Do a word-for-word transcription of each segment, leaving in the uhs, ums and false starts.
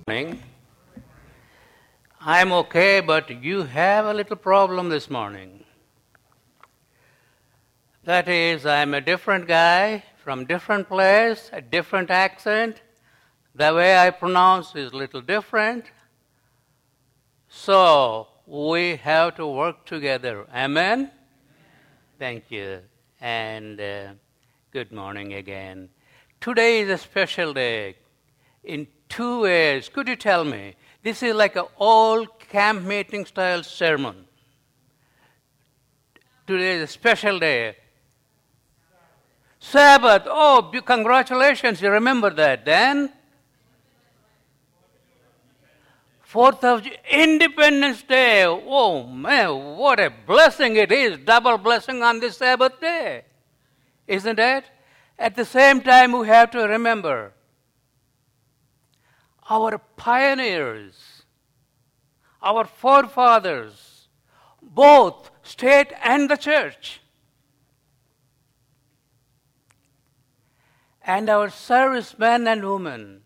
morning. I'm okay, but you have a little problem this morning. That is, I'm a different guy from different place, a different accent. The way I pronounce is a little different. So we have to work together. Amen? Amen. Thank you. And uh, good morning again. Today is a special day in two ways. Could you tell me? This is like an old camp meeting style sermon. Today is a special day. Sabbath. Oh, congratulations. You remember that then? Fourth of Independence Day. Oh, man, what a blessing it is. Double blessing on this Sabbath day. Isn't it? At the same time, we have to remember our pioneers, our forefathers, both state and the church, and our servicemen and women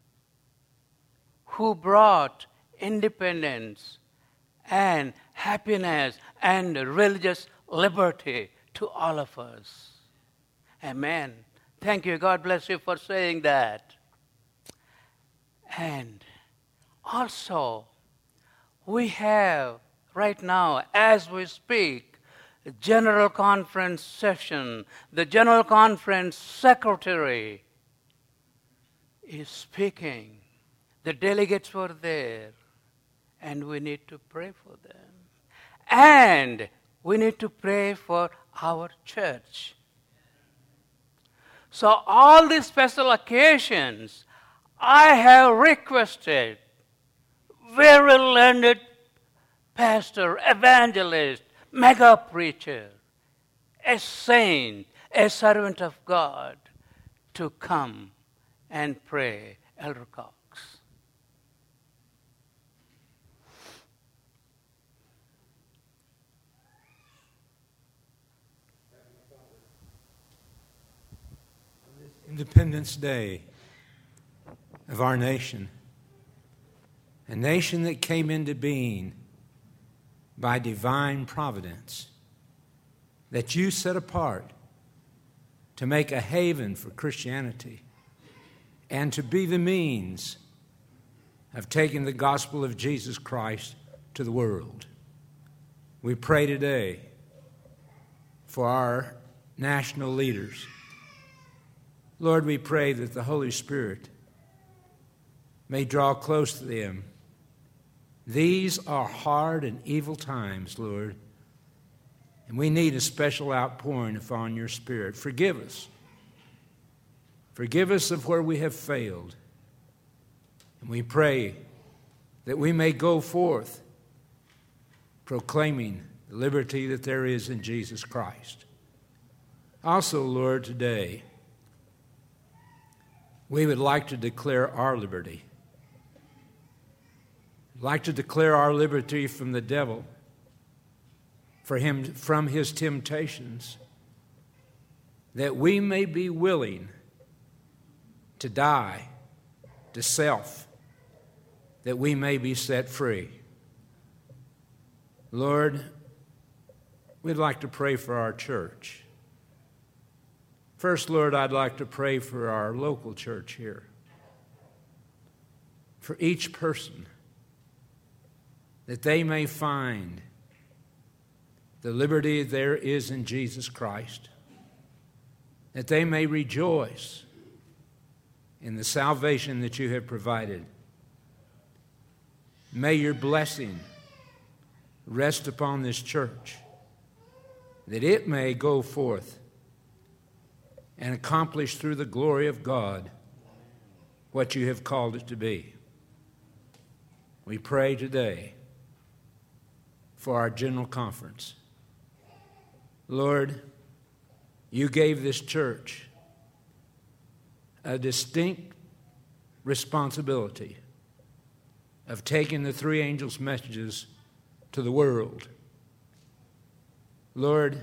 who brought independence and happiness and religious liberty to all of us. Amen. Thank you. God bless you for saying that. And also, we have right now, as we speak, a General Conference session. The General Conference Secretary is speaking. The delegates were there, and we need to pray for them. And we need to pray for our church. So all these special occasions, I have requested very learned pastor, evangelist, mega preacher, a saint, a servant of God, to come and pray. Elder Cox. Independence Day of our nation, a nation that came into being by divine providence, that you set apart to make a haven for Christianity and to be the means of taking the gospel of Jesus Christ to the world. We pray today for our national leaders. Lord, we pray that the Holy Spirit may draw close to them. These are hard and evil times, Lord, and we need a special outpouring upon your Spirit. Forgive us. Forgive us of where we have failed. And we pray that we may go forth proclaiming the liberty that there is in Jesus Christ. Also, Lord, today, we would like to declare our liberty. We'd like to declare our liberty from the devil, for him, from his temptations, that we may be willing to die to self, that we may be set free. Lord, we'd like to pray for our church. First, Lord, I'd like to pray for our local church here, for each person, that they may find the liberty there is in Jesus Christ, that they may rejoice in the salvation that you have provided. May your blessing rest upon this church, that it may go forth and accomplish through the glory of God what you have called it to be. We pray today for our General Conference. Lord, you gave this church a distinct responsibility of taking the three angels' messages to the world. Lord,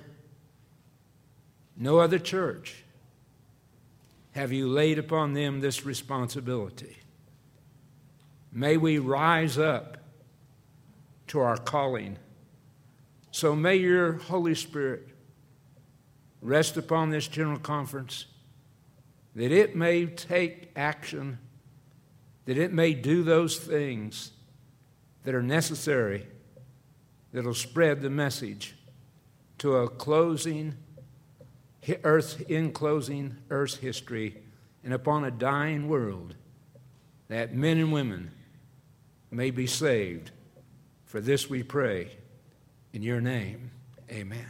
no other church have you laid upon them this responsibility. May we rise up to our calling. So may your Holy Spirit rest upon this General Conference, that it may take action, that it may do those things that are necessary, that will spread the message to a closing earth, in closing Earth's history, and upon a dying world, that men and women may be saved. For this we pray in your name. Amen.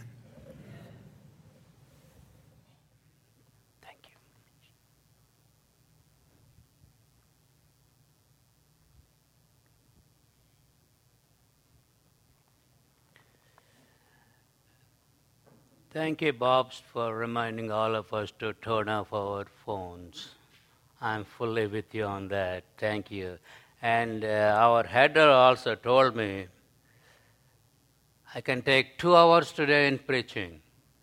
Thank you. Thank you, Bob, for reminding all of us to turn off our phones. I'm fully with you on that. Thank you. And uh, our header also told me I can take two hours today in preaching.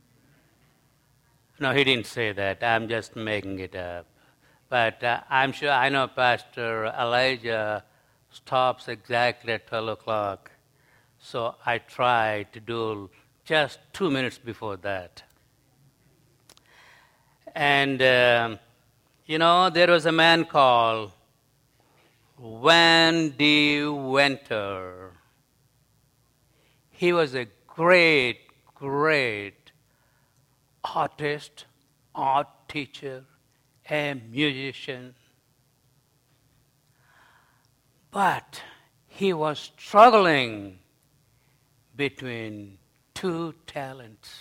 No, he didn't say that. I'm just making it up. But uh, I'm sure, I know Pastor Elijah stops exactly at twelve o'clock. So I try to do just two minutes before that. And, um, you know, there was a man called Wendy Winter. He was a great, great artist, art teacher, and musician. But he was struggling between two talents.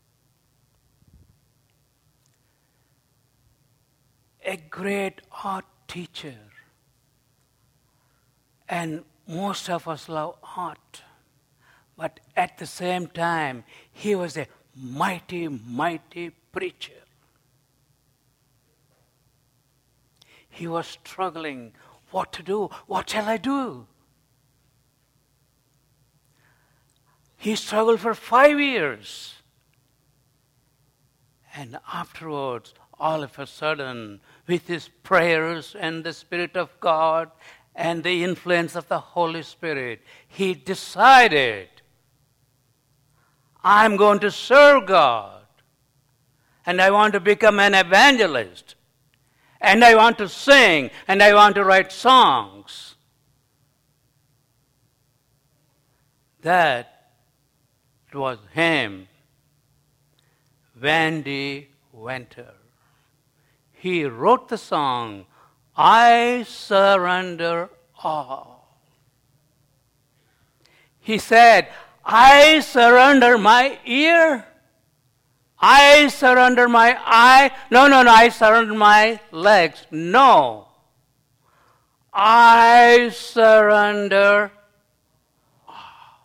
A great art teacher. And most of us love art. But at the same time, he was a mighty, mighty preacher. He was struggling. What to do? What shall I do? He struggled for five years. And afterwards, all of a sudden, with his prayers and the Spirit of God and the influence of the Holy Spirit, he decided, I'm going to serve God. And I want to become an evangelist. And I want to sing. And I want to write songs. That was him, Wendy Winter. He wrote the song, I Surrender All. He said, I surrender my ear. I surrender my eye. No, no, no, I surrender my legs. No. I surrender all.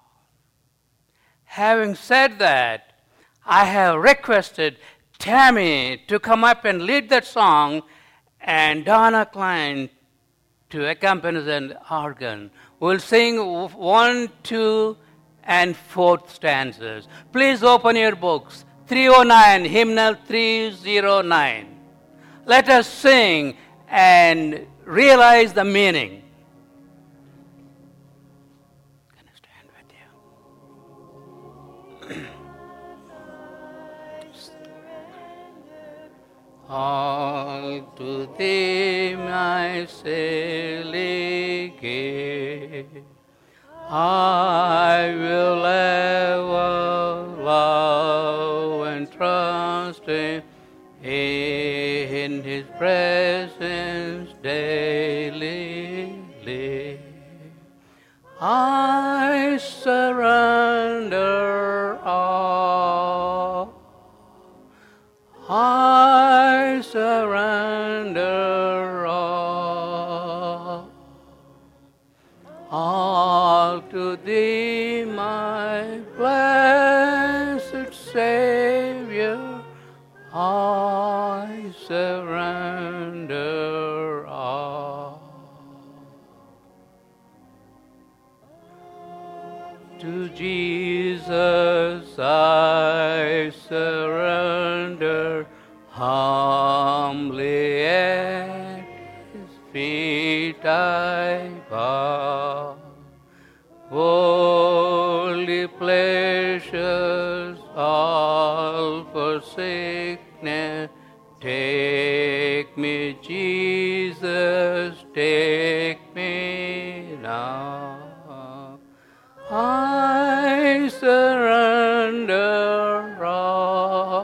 Having said that, I have requested Tammy to come up and lead that song and Donna Klein to accompany the organ. We'll sing one, two, and fourth stanzas. Please open your books. three oh nine, hymnal three oh nine. Let us sing and realize the meaning. Can I stand with you? All to thee, my silly give, I will ever love and trust Him in His presence daily live. I surrender all. I surrender all. All to Thee, my blessed Savior, I surrender all. To Jesus I surrender, humbly at His feet I bow. worldly pleasures all forsaken. Take me, Jesus, take me now. I surrender all.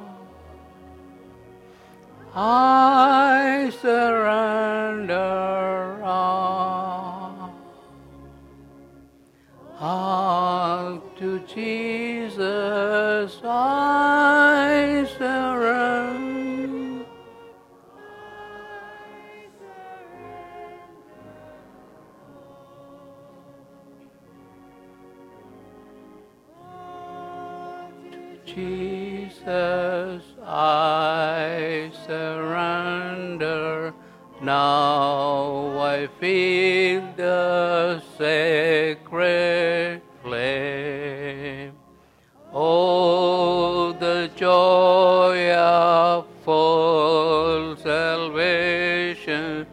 I surrender all. All to Jesus I surrender. Jesus, I surrender. Now I feel the sacred flame. Oh, the joy of full salvation.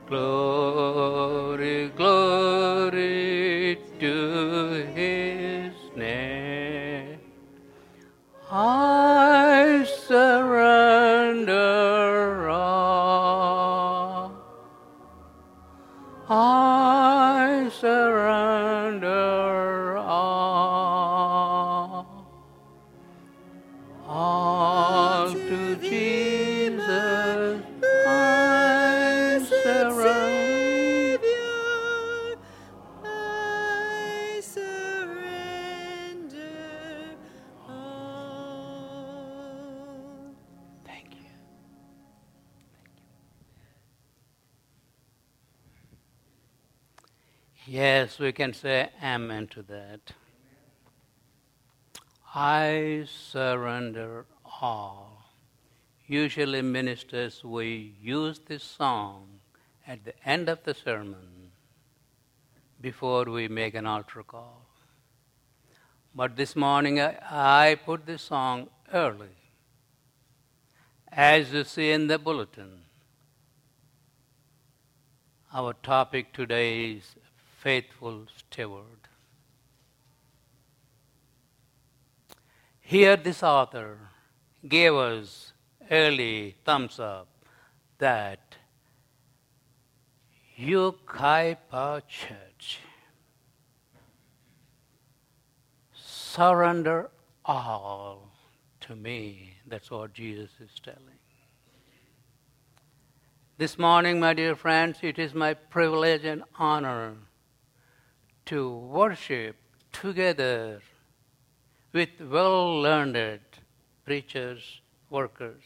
Glory, glory to His name. I surrender all. I surrender all. All to Jesus I surrender. I surrender all. Thank you. Yes, we can say amen to that. I surrender all. Usually ministers, we use this song at the end of the sermon before we make an altar call. But this morning I, I put this song early. As you see in the bulletin, our topic today is faithful steward. Here this author gave us early thumbs up that Yucaipa Church, surrender all to me. That's what Jesus is telling. This morning, my dear friends, it is my privilege and honor to worship together with well-learned preachers, workers,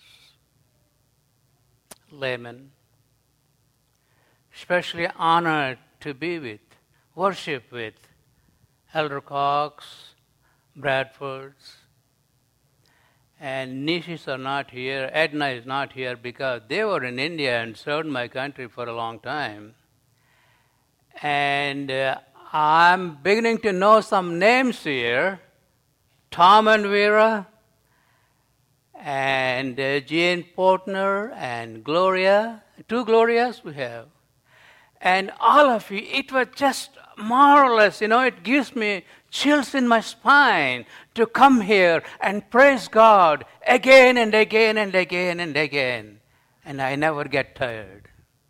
laymen. Especially honored to be with, worship with Elder Cox, Bradfords, and Nishis are not here. Edna is not here because they were in India and served my country for a long time. And uh, I'm beginning to know some names here. Tom and Vera, and uh, Jane Portner, and Gloria. Two Glorias we have. And all of you, it was just marvelous. You know, it gives me chills in my spine to come here and praise God again and again and again and again. And I never get tired.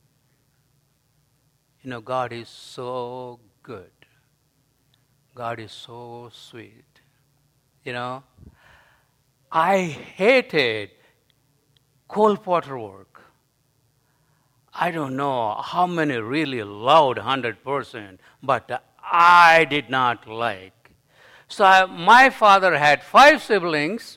You know, God is so good. God is so sweet. You know, I hated Cole Porter work. I don't know how many really loved one hundred percent, but I did not like. So I, my father had five siblings,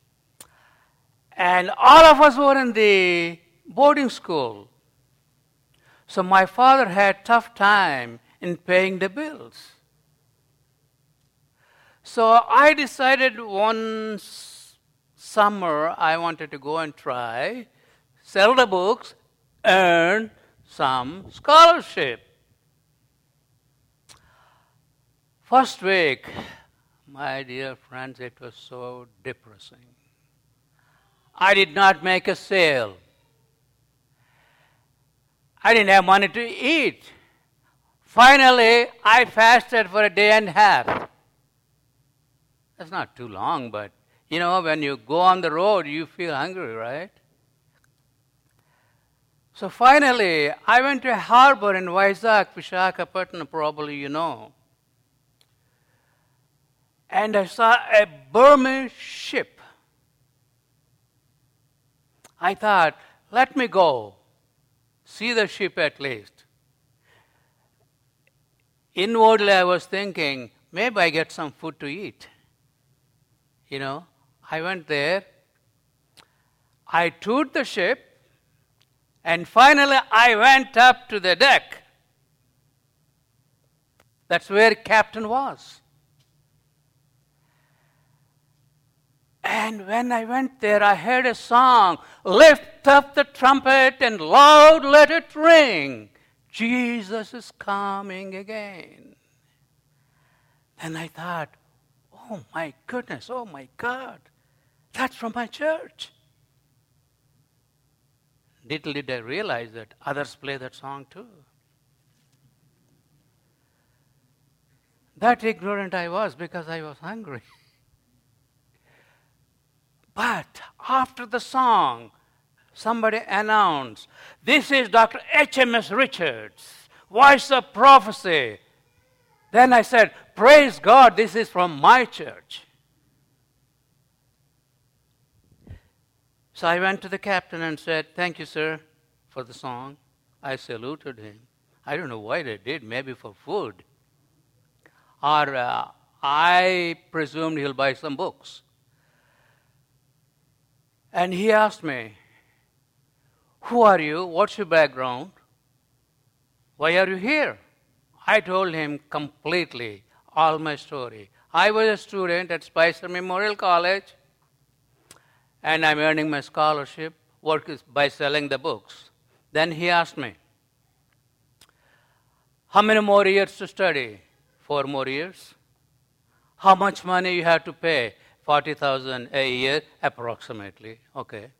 and all of us were in the boarding school. So my father had tough time in paying the bills. So I decided one s- summer I wanted to go and try, sell the books, earn some scholarship. First week, my dear friends, it was so depressing. I did not make a sale. I didn't have money to eat. Finally, I fasted for a day and a half. That's not too long, but you know, when you go on the road, you feel hungry, right? So finally, I went to a harbor in Vizag, Vishakhapatnam, probably you know. And I saw a Burmese ship. I thought, let me go, see the ship at least. Inwardly, I was thinking, maybe I get some food to eat. You know, I went there, I toured the ship, and finally I went up to the deck. That's where captain was. And when I went there, I heard a song, lift up the trumpet and loud let it ring. Jesus is coming again. And I thought, oh my goodness, oh my God, that's from my church. Little did I realize that others play that song too. That ignorant I was because I was hungry. But after the song, somebody announced, this is Doctor H M S Richards, voice of prophecy. Then I said, praise God, this is from my church. So I went to the captain and said, thank you, sir, for the song. I saluted him. I don't know why they did, maybe for food. Or uh, I presumed he'll buy some books. And he asked me, who are you? What's your background? Why are you here? I told him completely all my story. I was a student at Spicer Memorial College, and I'm earning my scholarship, work is by selling the books. Then he asked me, how many more years to study? Four more years. How much money you have to pay? forty thousand a year, approximately. Okay.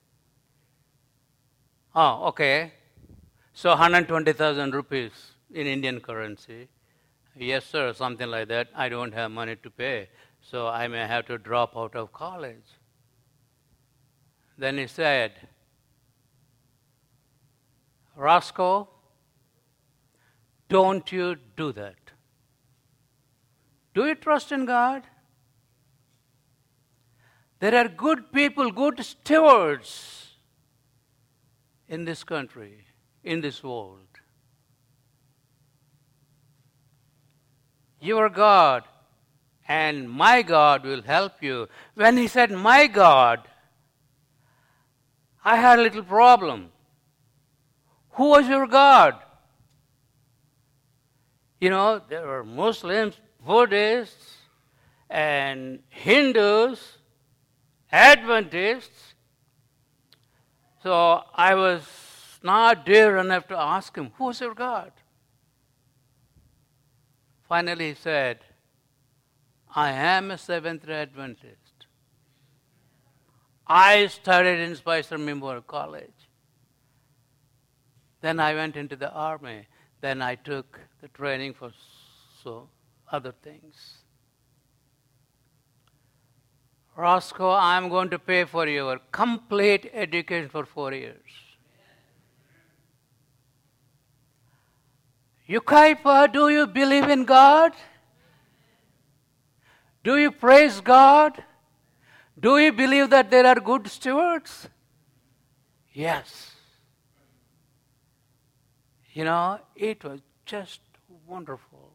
Oh, okay. So one hundred twenty thousand rupees in Indian currency. Yes, sir, something like that. I don't have money to pay, so I may have to drop out of college. Then he said, Roscoe, don't you do that. Do you trust in God? There are good people, good stewards in this country, in this world. Your God and my God will help you. When he said, my God, I had a little problem. Who was your God? You know, there were Muslims, Buddhists, and Hindus, Adventists. So I was not dare enough to ask him, who is your God? Finally he said, I am a Seventh-day Adventist. I studied in Spicer Memorial College. Then I went into the army. Then I took the training for so other things. Roscoe, I'm going to pay for your complete education for four years. Yukaipa, do you believe in God? Do you praise God? Do you believe that there are good stewards? Yes. You know, it was just wonderful.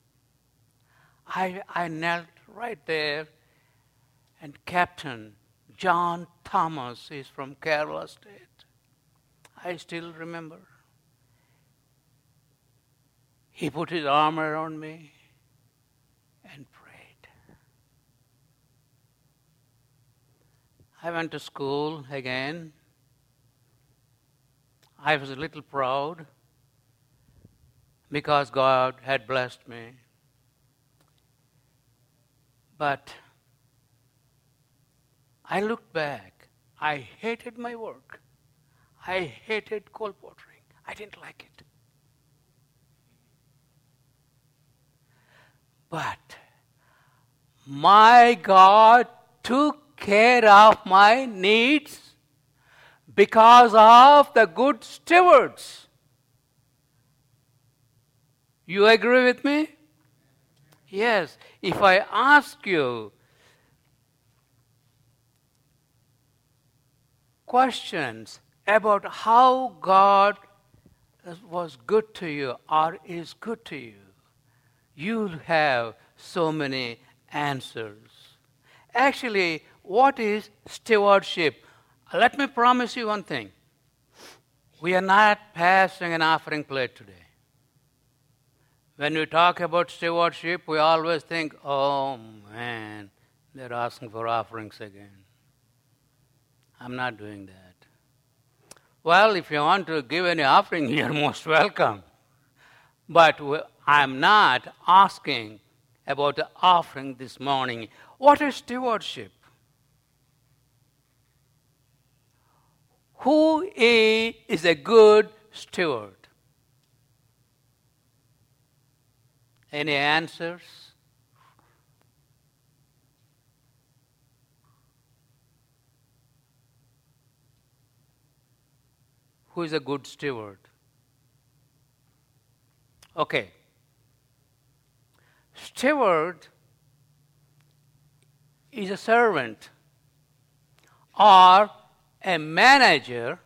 I, I knelt right there, and Captain John Thomas is from Kerala State. I still remember. He put his arm around me and prayed. I went to school again. I was a little proud because God had blessed me. But I looked back. I hated my work. I hated colporteuring. I didn't like it. But my God took care of my needs because of the good stewards. You agree with me? Yes. If I ask you questions about how God was good to you or is good to you, you'll have so many answers. Actually, what is stewardship? Let me promise you one thing. We are not passing an offering plate today. When we talk about stewardship, we always think, oh man, they're asking for offerings again. I'm not doing that. Well, if you want to give any offering, you're most welcome. But I'm not asking about the offering this morning. What is stewardship? Who is a good steward? Any answers? Who is a good steward? Okay. Steward is a servant or a manager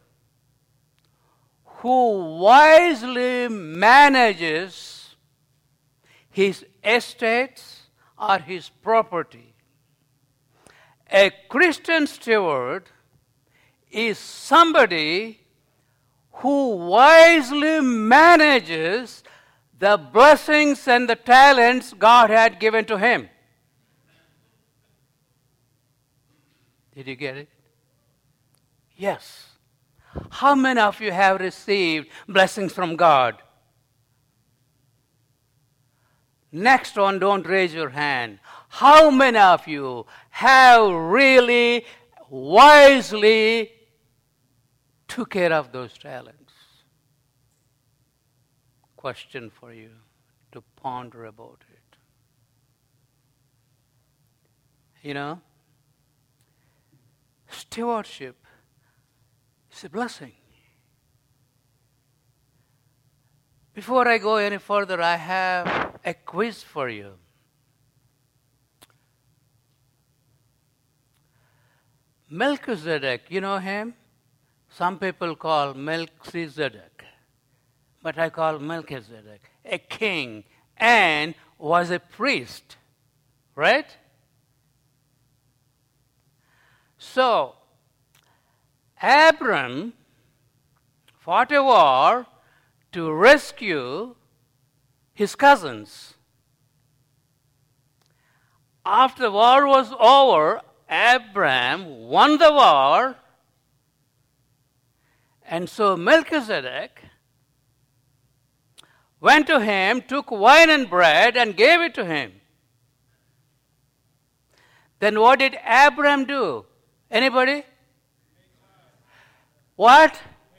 who wisely manages his estates or his property. A Christian steward is somebody who wisely manages the blessings and the talents God had given to him. Did you get it? Yes. How many of you have received blessings from God? Next one, don't raise your hand. How many of you have really wisely took care of those talents? Question for you to ponder about it. You know, stewardship is a blessing. Before I go any further, I have a quiz for you. Melchizedek, you know him? Some people call Melchizedek, but I call Melchizedek a king and was a priest, right? So, Abram fought a war to rescue his cousins. After the war was over, Abram won the war, and so Melchizedek went to him, took wine and bread, and gave it to him. Then what did Abram do? Anybody? What?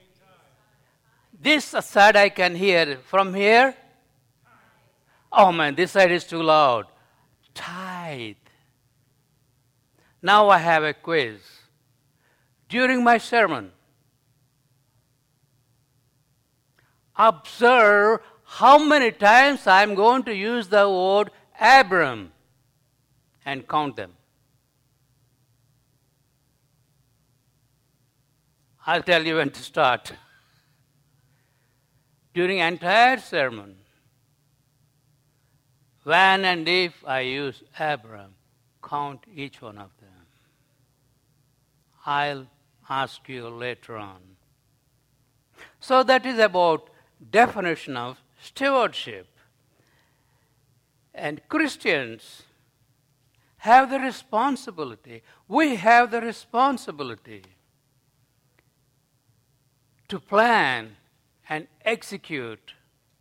This side I can hear. From here? Oh man, this side is too loud. Tithe. Now I have a quiz. During my sermon, observe how many times I am going to use the word Abram and count them. I'll tell you when to start. During entire sermon, when and if I use Abram, count each one of them. I'll ask you later on. So that is about definition of stewardship. And Christians have the responsibility, we have the responsibility to plan and execute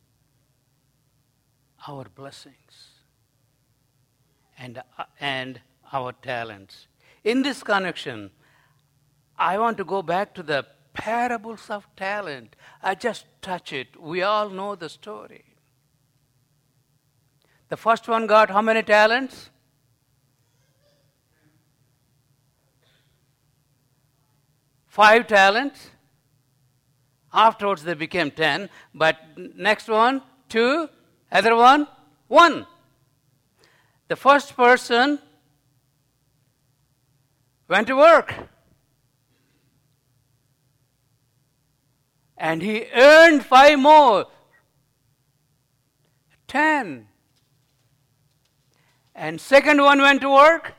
our blessings and, uh, and our talents. In this connection, I want to go back to the parables of talent. I just touch it. We all know the story. The first one got how many talents? Five talents. Afterwards they became ten. But next one, two. Other one, one. The first person went to work. And he earned five more. Ten. And second one went to work.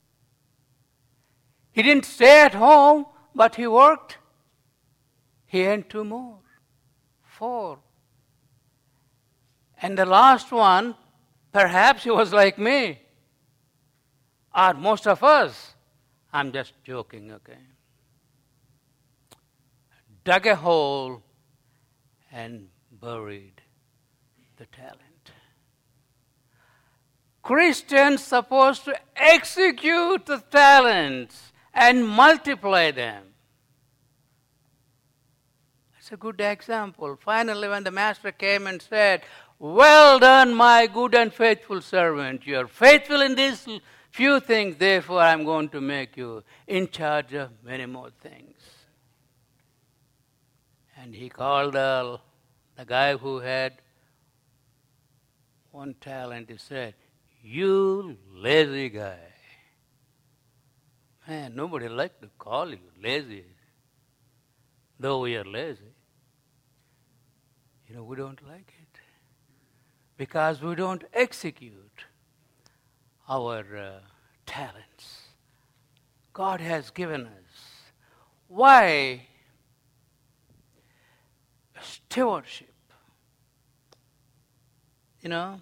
He didn't stay at home, but he worked. He earned two more. Four. And the last one, perhaps he was like me, or most of us. I'm just joking, okay? Dug a hole and buried the talent. Christians supposed to execute the talents and multiply them. It's a good example. Finally, when the master came and said, "Well done, my good and faithful servant. You are faithful in these few things, therefore I'm going to make you in charge of many more things." And he called the, the guy who had one talent. He said, "You lazy guy." Man, nobody likes to call you lazy, though we are lazy. You know, we don't like it because we don't execute our uh, talents. God has given us. Why? Stewardship. You know,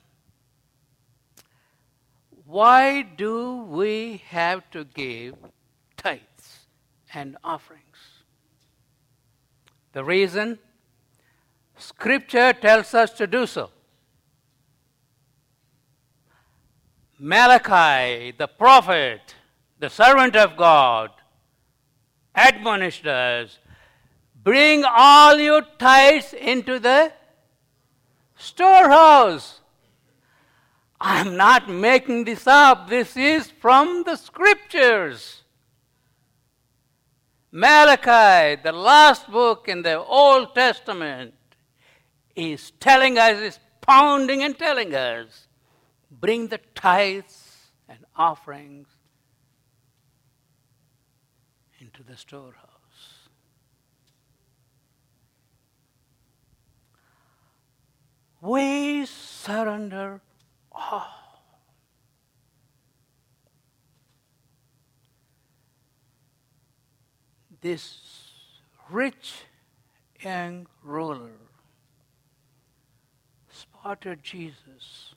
why do we have to give tithes and offerings? The reason? Scripture tells us to do so. Malachi, the prophet, the servant of God, admonished us, bring all your tithes into the storehouse. I'm not making this up. This is from the Scriptures. Malachi, the last book in the Old Testament, is telling us, is pounding and telling us, bring the tithes and offerings into the storehouse. We surrender all. This rich young ruler spotted Jesus.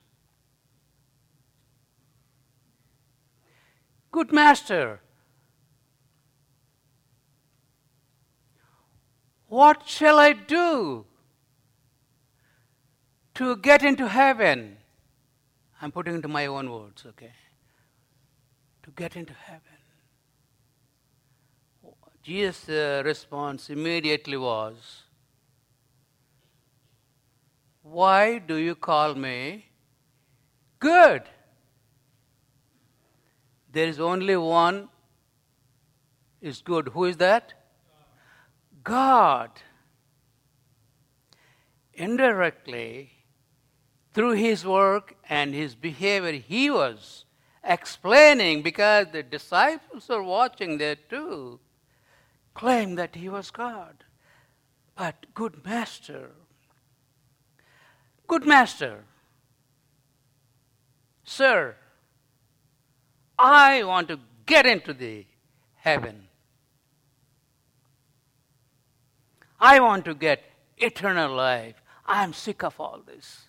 "Good master, what shall I do to get into heaven?" I'm putting into my own words, okay? To get into heaven. Jesus' uh, response immediately was, "Why do you call me good? There is only one is good." Who is that? God. Indirectly, through his work and his behavior, he was explaining, because the disciples are watching there too, claim that he was God. But good master, good master, sir, I want to get into the heaven. I want to get eternal life. I am sick of all this.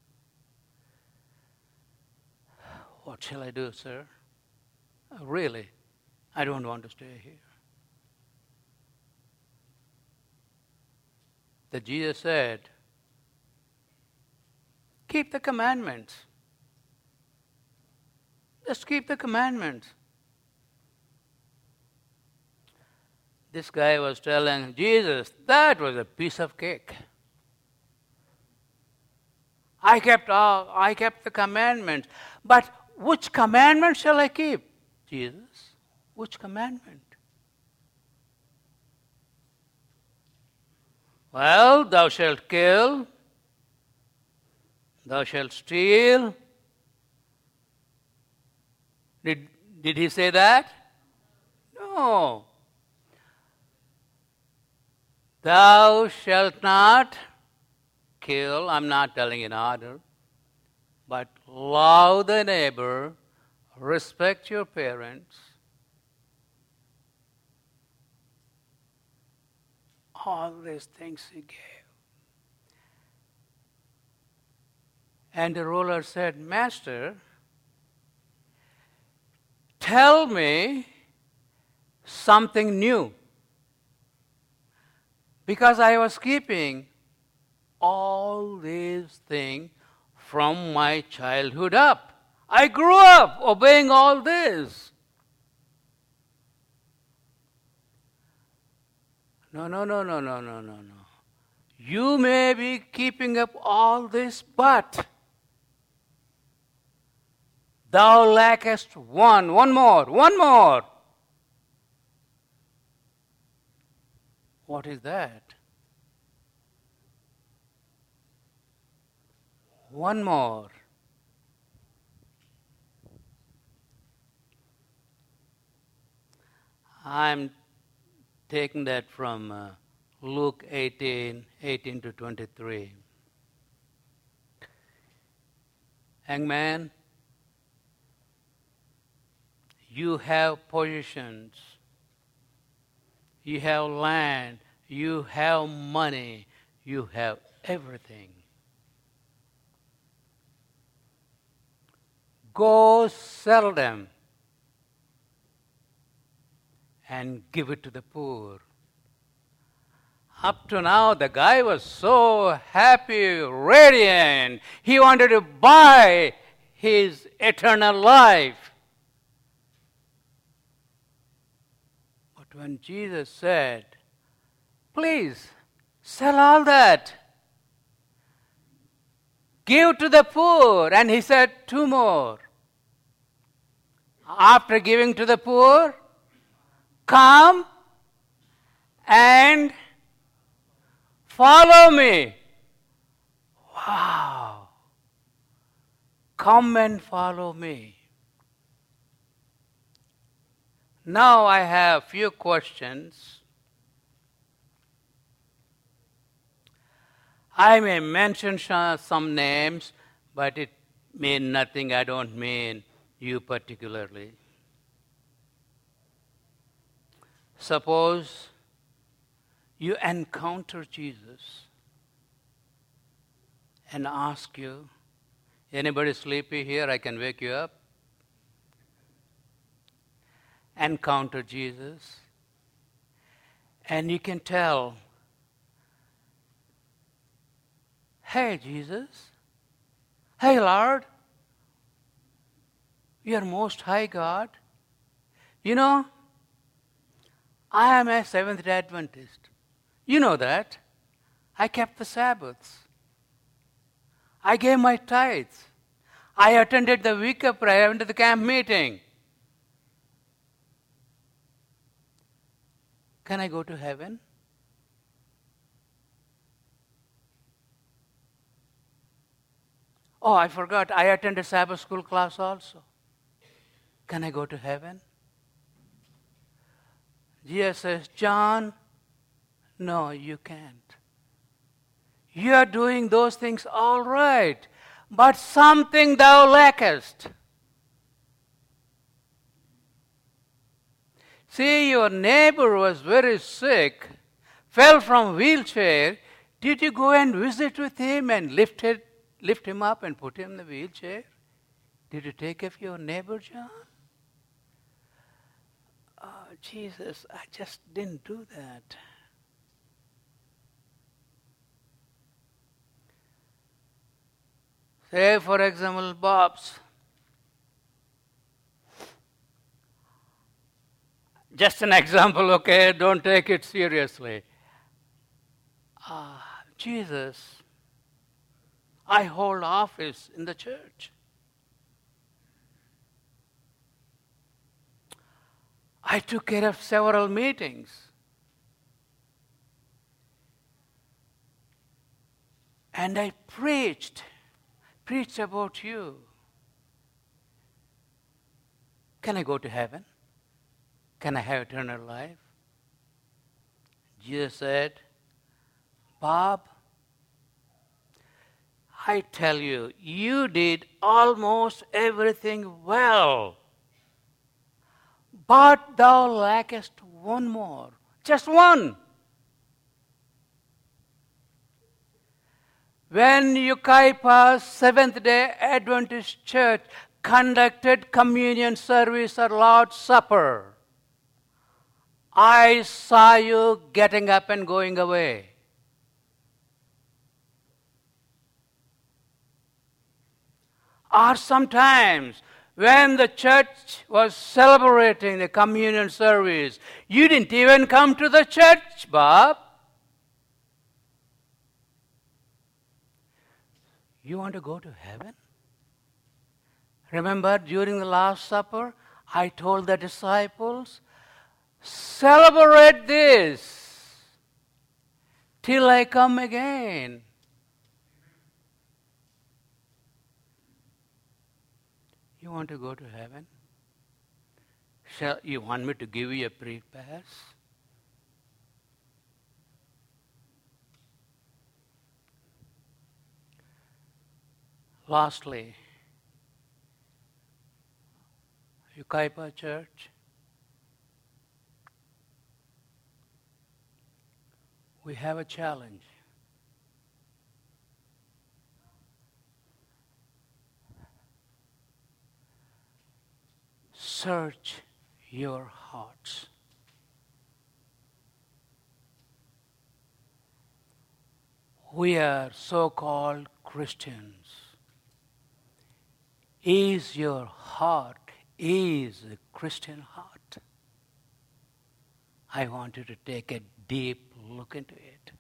What shall I do, sir? Really, I don't want to stay here. That Jesus said, keep the commandments. Just keep the commandments. This guy was telling Jesus, that was a piece of cake. I kept all, I kept the commandments. But which commandment shall I keep? Jesus, which commandment? Well, thou shalt kill, thou shalt steal. Did, did he say that? No. Thou shalt not kill, I'm not telling in order, but love the neighbor, respect your parents. All these things he gave. And the ruler said, Master, tell me something new. Because I was keeping all these things from my childhood up. I grew up obeying all this. No, no, no, no, no, no, no, no. You may be keeping up all this, but thou lackest one, one more, one more. What is that? One more. I'm taking that from uh, Luke eighteen, eighteen to twenty-three. Young man, you have possessions, you have land, you have money, you have everything. Go sell them and give it to the poor. Up to now, the guy was so happy, radiant. He wanted to buy his eternal life. But when Jesus said, please, sell all that, give to the poor, and he said, two more. After giving to the poor, come and follow me. Wow. Come and follow me. Now I have few questions. I may mention some names, but it means nothing. I don't mean you particularly. Suppose you encounter Jesus and ask you, anybody sleepy here? I can wake you up. Encounter Jesus, and you can tell, hey, Jesus, hey, Lord, you are most high God. You know, I am a Seventh-day Adventist. You know that. I kept the Sabbaths. I gave my tithes. I attended the week of prayer, I went to the camp meeting. Can I go to heaven? Oh, I forgot. I attended Sabbath school class also. Can I go to heaven? Jesus says, John, no, you can't. You are doing those things all right, but something thou lackest. See, your neighbor was very sick, fell from wheelchair. Did you go and visit with him and lift, it, lift him up and put him in the wheelchair? Did you take care of your neighbor, John? Oh, Jesus, I just didn't do that. Say, for example, Bob's. Just an example, okay? Don't take it seriously. Ah, Jesus, I hold office in the church. I took care of several meetings. And I preached, preached about you. Can I go to heaven? Can I have eternal life? Jesus said, Bob, I tell you, you did almost everything well. But thou lackest one more. Just one. When Yucaipa Seventh-day Adventist Church conducted communion service or Lord's Supper, I saw you getting up and going away. Or sometimes, when the church was celebrating the communion service, you didn't even come to the church, Bob. You want to go to heaven? Remember, during the Last Supper, I told the disciples, celebrate this till I come again. You want to go to heaven? Shall you want me to give you a free pass? Lastly, Yucaipa Church, we have a challenge. Search your hearts. We are so-called Christians. Is your heart is a Christian heart? I want you to take a deep look into it.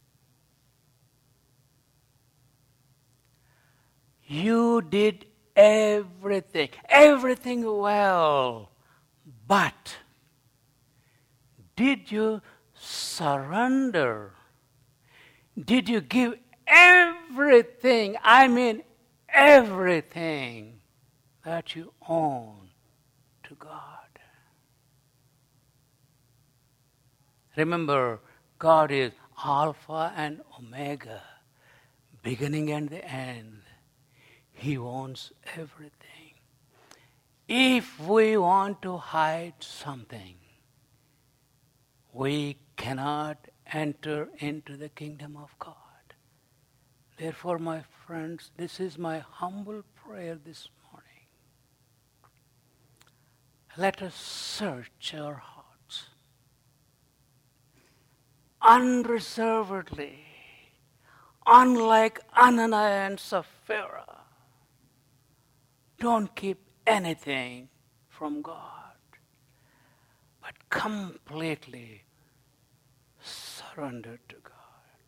You did everything, everything well, but did you surrender? Did you give everything, I mean everything, that you own to God? Remember, God is Alpha and Omega, beginning and the end. He owns everything. If we want to hide something, we cannot enter into the kingdom of God. Therefore, my friends, this is my humble prayer this morning. Let us search our hearts unreservedly, unlike Ananias and Sapphira. Don't keep anything from God, but completely surrender to God.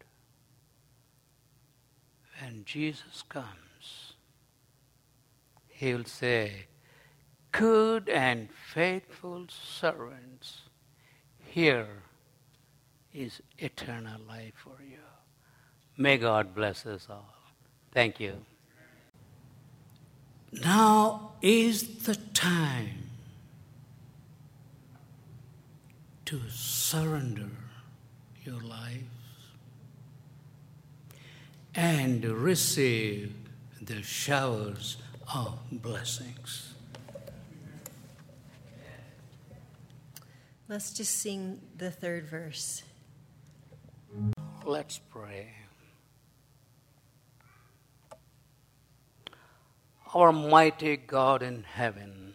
When Jesus comes, He will say, good and faithful servants, here is eternal life for you. May God bless us all. Thank you. Now is the time to surrender your lives and receive the showers of blessings. Let's just sing the third verse. Let's pray. Our mighty God in heaven,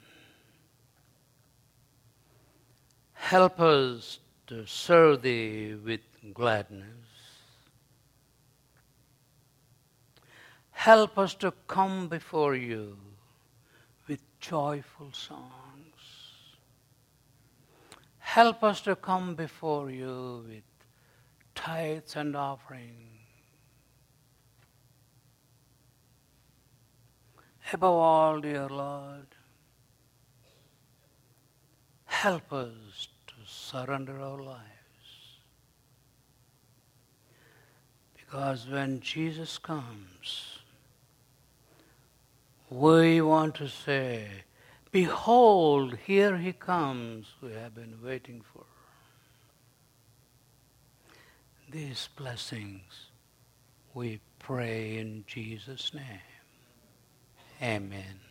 help us to serve Thee with gladness. Help us to come before You with joyful songs. Help us to come before You with tithes and offerings. Above all, dear Lord, help us to surrender our lives. Because when Jesus comes, we want to say, behold, here he comes, we have been waiting for. These blessings we pray in Jesus' name. Amen.